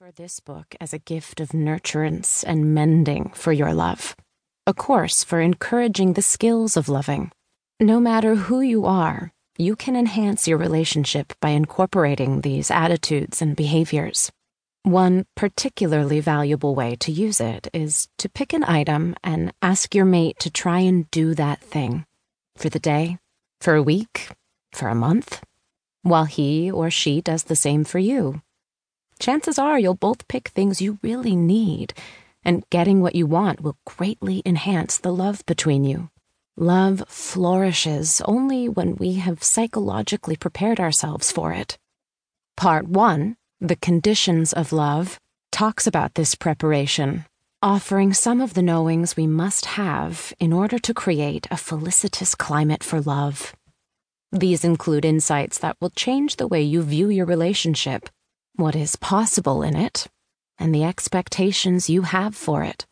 offer this book as a gift of nurturance and mending for your love, a course for encouraging the skills of loving. No matter who you are, you can enhance your relationship by incorporating these attitudes and behaviors. One particularly valuable way to use it is to pick an item and ask your mate to try and do that thing for the day, for a week, for a month, while he or she does the same for you. Chances are you'll both pick things you really need, and getting what you want will greatly enhance the love between you. Love flourishes only when we have psychologically prepared ourselves for it. Part 1, The Conditions of Love, talks about this preparation, offering some of the knowings we must have in order to create a felicitous climate for love. These include insights that will change the way you view your relationship, what is possible in it, and the expectations you have for it.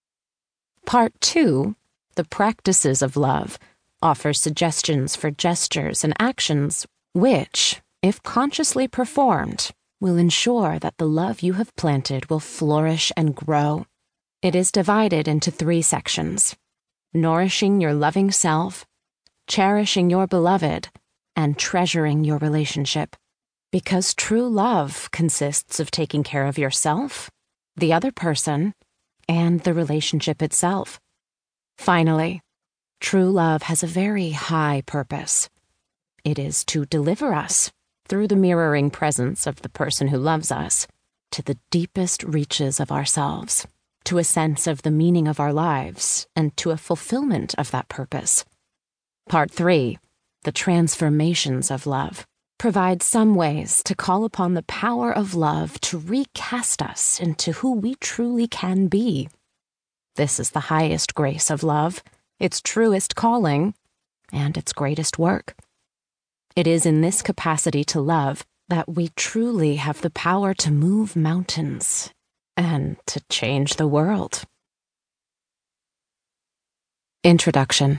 Part 2, The Practices of Love, offers suggestions for gestures and actions which, if consciously performed, will ensure that the love you have planted will flourish and grow. It is divided into 3 sections: nourishing your loving self, cherishing your beloved, and treasuring your relationship. Because true love consists of taking care of yourself, the other person, and the relationship itself. Finally, true love has a very high purpose. It is to deliver us, through the mirroring presence of the person who loves us, to the deepest reaches of ourselves, to a sense of the meaning of our lives, and to a fulfillment of that purpose. Part 3, The Transformations of Love, provides some ways to call upon the power of love to recast us into who we truly can be. This is the highest grace of love, its truest calling, and its greatest work. It is in this capacity to love that we truly have the power to move mountains and to change the world. Introduction.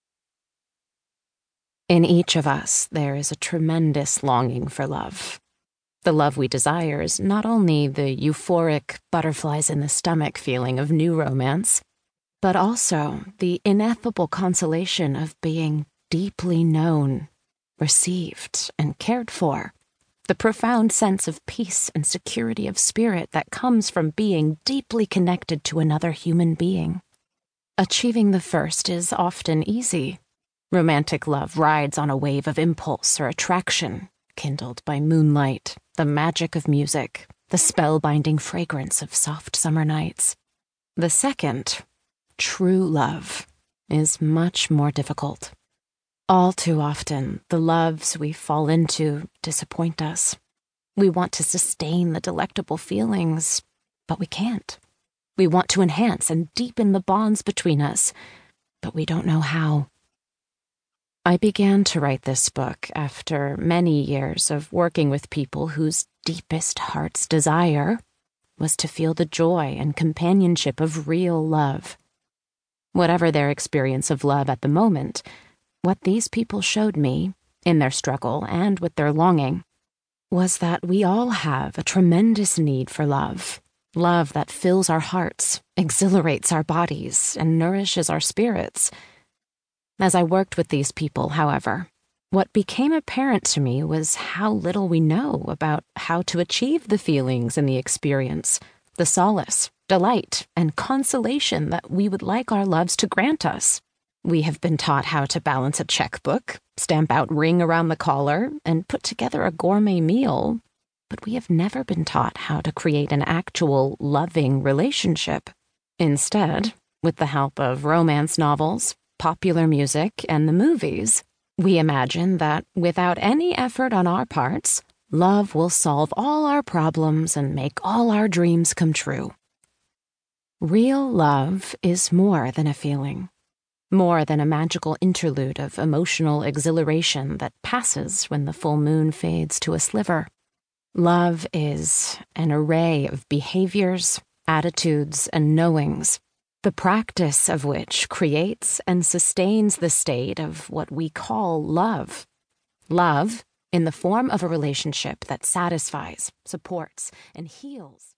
In each of us, there is a tremendous longing for love. The love we desire is not only the euphoric butterflies-in-the-stomach feeling of new romance, but also the ineffable consolation of being deeply known, received, and cared for, the profound sense of peace and security of spirit that comes from being deeply connected to another human being. Achieving the first is often easy. Romantic love rides on a wave of impulse or attraction, kindled by moonlight, the magic of music, the spellbinding fragrance of soft summer nights. The second, true love, is much more difficult. All too often, the loves we fall into disappoint us. We want to sustain the delectable feelings, but we can't. We want to enhance and deepen the bonds between us, but we don't know how. I began to write this book after many years of working with people whose deepest heart's desire was to feel the joy and companionship of real love. Whatever their experience of love at the moment, what these people showed me, in their struggle and with their longing, was that we all have a tremendous need for love. Love that fills our hearts, exhilarates our bodies, and nourishes our spirits. As I worked with these people, however, what became apparent to me was how little we know about how to achieve the feelings in the experience, the solace, delight, and consolation that we would like our loves to grant us. We have been taught how to balance a checkbook, stamp out ring around the collar, and put together a gourmet meal, but we have never been taught how to create an actual, loving relationship. Instead, with the help of romance novels, popular music, and the movies, we imagine that without any effort on our parts, love will solve all our problems and make all our dreams come true. Real love is more than a feeling, more than a magical interlude of emotional exhilaration that passes when the full moon fades to a sliver. Love is an array of behaviors, attitudes, and knowings, the practice of which creates and sustains the state of what we call love. Love in the form of a relationship that satisfies, supports, and heals.